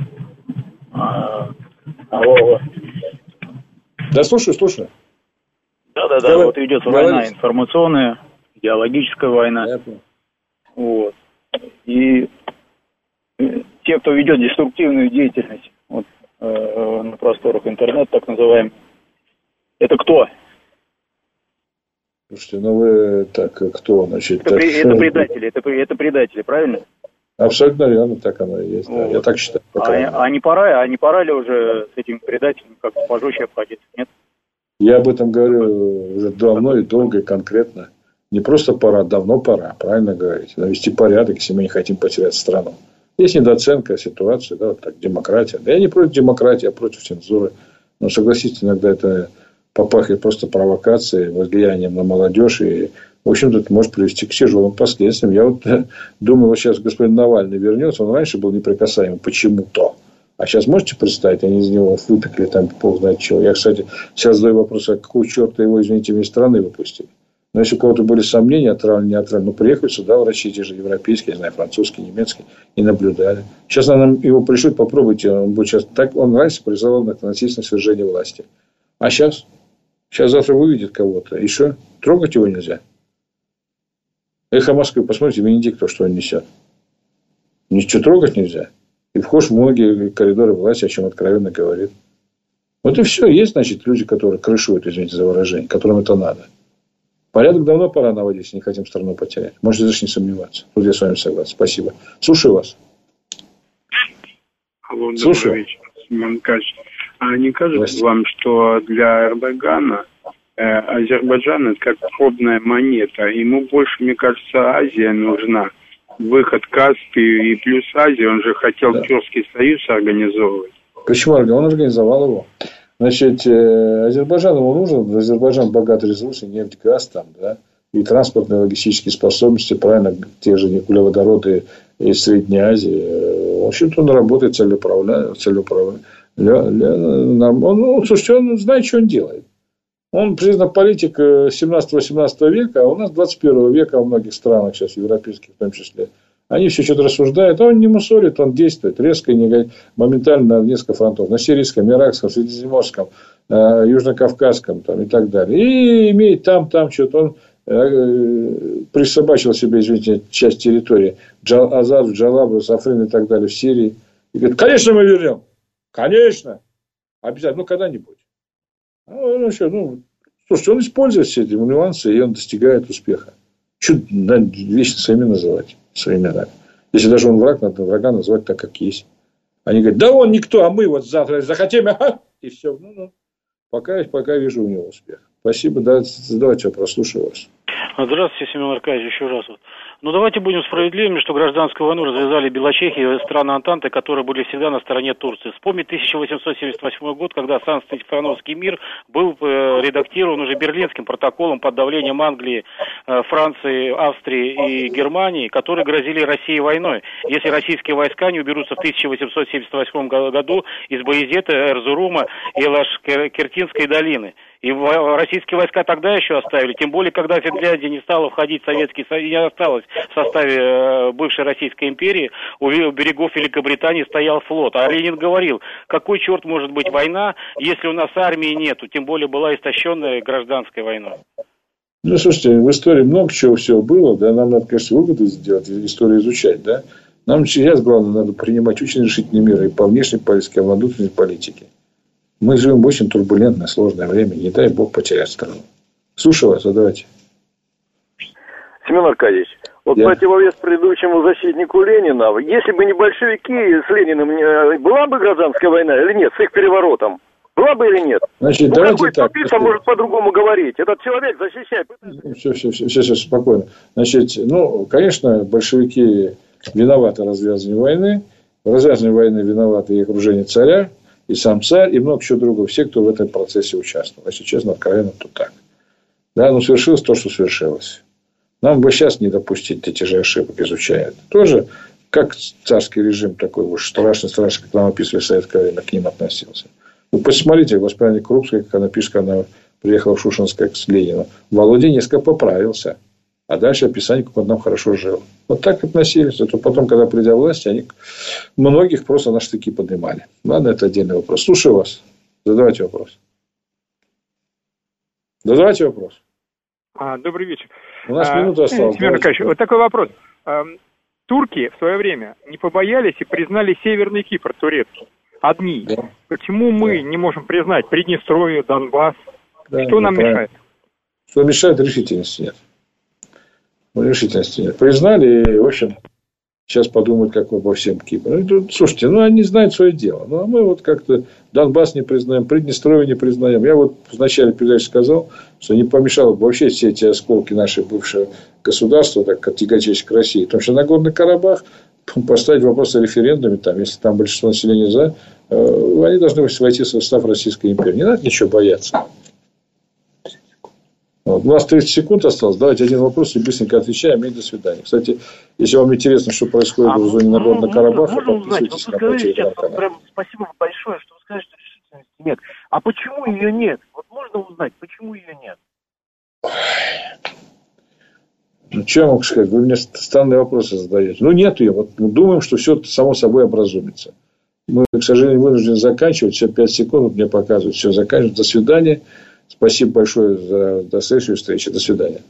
А, алло. Да, слушаю, слушаю. Да-да-да, Говор... вот идет война Говорите. Информационная, идеологическая война. Вот. И те, кто ведет деструктивную деятельность, вот, на просторах интернета, так называемый. Это кто? Слушайте, ну вы так, кто, значит... Это, так, при, это предатели, это, это предатели, правильно? Абсолютно верно, так оно и есть. Вот. Да. Я так считаю. А, а, не пора, а не пора ли уже с этим предателем как-то пожестче обходиться, нет? Я об этом говорю уже давно и долго, и конкретно. Не просто пора, давно пора, правильно говорить. Навести порядок, если мы не хотим потерять страну. Есть недооценка ситуации, да, вот так, демократия. Да, я не против демократии, я против цензуры. Но, согласитесь, иногда это попахивает просто провокацией, влиянием на молодежь. И, в общем-то, это может привести к тяжелым последствиям. Я вот думаю, вот сейчас господин Навальный вернется. Он раньше был неприкасаемым почему-то. А сейчас можете представить, они из него выпекли там пол знает чего. Я, кстати, сейчас задаю вопрос, а какого черта его, извините, из страны выпустили? Но если у кого-то были сомнения, отравлен, не отравлен, ну, приехали сюда, врачи, те же европейские, я знаю, французские, немецкие, и наблюдали. Сейчас надо его пришлют, попробуйте, он будет сейчас так, он раньше призывал на насильственное свержение власти. А сейчас? Сейчас завтра выведет кого-то. И что? Трогать его нельзя. Эхо Москвы, посмотрите, Венедиктов, что он несет. Ничего трогать нельзя. И вхож в многие коридоры власти, о чем откровенно говорит. Вот и все. Есть, значит, люди, которые крышуют, извините за выражение, которым это надо. Порядок давно пора наводить, если не хотим страну потерять. Можете даже не сомневаться. Тут я с вами согласен. Спасибо. Слушаю вас. Алло, добрый вечер, Семен Николаевич. А не кажется вам, что для Эрдогана э, Азербайджан это как пробная монета? Ему больше, мне кажется, Азия нужна. Выход Каспию и плюс Азия. Он же хотел да. Тюркский союз организовывать. Почему? Он организовал его. Значит, Азербайджан ему нужен. Азербайджан богат ресурсами, нефть, газ там, да, и транспортные логистические способности, правильно, те же углеводороды из Средней Азии. В общем-то, он работает целеуправленно. целеуправленно. Он, слушайте, он знает, что он делает. Он признан политик семнадцатого-восемнадцатого века, а у нас двадцать первого века во многих странах, сейчас европейских в том числе. Они все что-то рассуждают, а он не мусорит, он действует резко и моментально на несколько фронтов. На сирийском, иракском, средиземноморском, э, южнокавказском там, и так далее. И имеет там, там что-то. Он э, присобачил себе, извините, часть территории. Джал, Азад, Джалаб, Сафрин и так далее в Сирии. И говорит, конечно, мы вернем. Конечно. Обязательно. Ну, когда-нибудь. Ну, ну, что, ну, слушайте, он использует все эти нюансы, и он достигает успеха. Что надо вещи своими называть? Своими именами. Если даже он враг, надо врага назвать так, как есть. Они говорят, да он никто, а мы вот завтра захотим, ага, и все. Ну, ну. Пока, пока вижу у него успех. Спасибо, да, давайте я прослушаю вас. Здравствуйте, Семен Аркадьевич, еще раз. Ну, давайте будем справедливыми, что гражданскую войну развязали Белочехия и страны Антанты, которые были всегда на стороне Турции. Вспомнить тысяча восемьсот семьдесят восьмой год, когда Сан-Стефановский мир был э, редактирован уже Берлинским протоколом под давлением Англии, э, Франции, Австрии и Германии, которые грозили России войной. Если российские войска не уберутся в тысяча восемьсот семьдесят восьмом году из Баязета, Эрзурума и Лаш-Кертинской долины. И российские войска тогда еще оставили, тем более, когда Финляндия не стала входить в Советский Союз, не осталась в составе бывшей Российской империи, у берегов Великобритании стоял флот. А Ленин говорил, какой черт может быть война, если у нас армии нету, тем более была истощенная гражданская война. Ну, слушайте, в истории много чего всего было, да, нам надо, конечно, выводы сделать, историю изучать, да. Нам сейчас, главное, надо принимать очень решительные меры и по внешней политике, и по внутренней политике. Мы живем в очень турбулентное, сложное время. Не дай бог потерять страну. Слушаю вас, задавайте. Семен Аркадьевич, вот Я... противовес предыдущему защитнику Ленина, если бы не большевики с Лениным, была бы гражданская война или нет, с их переворотом? Была бы или нет? Значит, ну, давайте так. Тупица может по-другому говорить. Этот человек защищает. Все, все, все, все, все, спокойно. Значит, ну, конечно, большевики виноваты в развязывании войны. В развязывании войны виноваты и окружение царя, и сам царь, и много чего другого. Все, кто в этом процессе участвовал. Если честно, откровенно, то так. Да, но свершилось то, что свершилось. Нам бы сейчас не допустить эти же ошибок, изучая это. Тоже, как царский режим такой уж страшный-страшный, как нам описывали в советское время, к ним относился. Вы посмотрите, воспоминания Крупской, как она пишет, когда она приехала в Шушинское к Ленину. Володя несколько поправился. А дальше описание, как он там хорошо жил. Вот так относились. А то потом, когда придя в власть, они многих просто на штыки поднимали. Ладно, это отдельный вопрос. Слушаю вас. Задавайте вопрос. Задавайте вопрос. А, добрый вечер. У нас а, минута осталась. Семен Николаевич, вот такой вопрос. А, турки в свое время не побоялись и признали Северный Кипр турецкий. Одни. Да. Почему мы да. не можем признать Приднестровье, Донбасс? Да, что нам правильно. мешает? Что мешает, решительности нет. Решительности нет. Признали, и, в общем, сейчас подумают, как обо всем Кипре. Ну, слушайте, ну, они знают свое дело. Ну, а мы вот как-то Донбасс не признаем, Приднестровье не признаем. Я вот в начале передачи сказал, что не помешало бы вообще все эти осколки нашего бывшего государства, так как тяготеющих к России. Потому что Нагорный Карабах, поставить вопрос о референдуме, там, если там большинство населения за, э, они должны войти в состав Российской империи. Не надо ничего бояться. Вот. У нас тридцать секунд осталось. Давайте один вопрос и быстренько отвечаем. И до свидания. Кстати, если вам интересно, что происходит а, в зоне Нагорного ну, Карабаха, подписывайтесь на мой телеграм-канал. Прям спасибо большое, что вы сказали, что решительности нет. А почему ее нет? Вот можно узнать, почему ее нет? Ну, что я могу сказать? Вы мне странные вопросы задаете. Ну, нет ее. Вот мы думаем, что все само собой образумится. Мы, к сожалению, вынуждены заканчивать. Все пять секунд вот мне показывают. Все, заканчиваем. До свидания. Спасибо большое за, за следующую встречу. До свидания.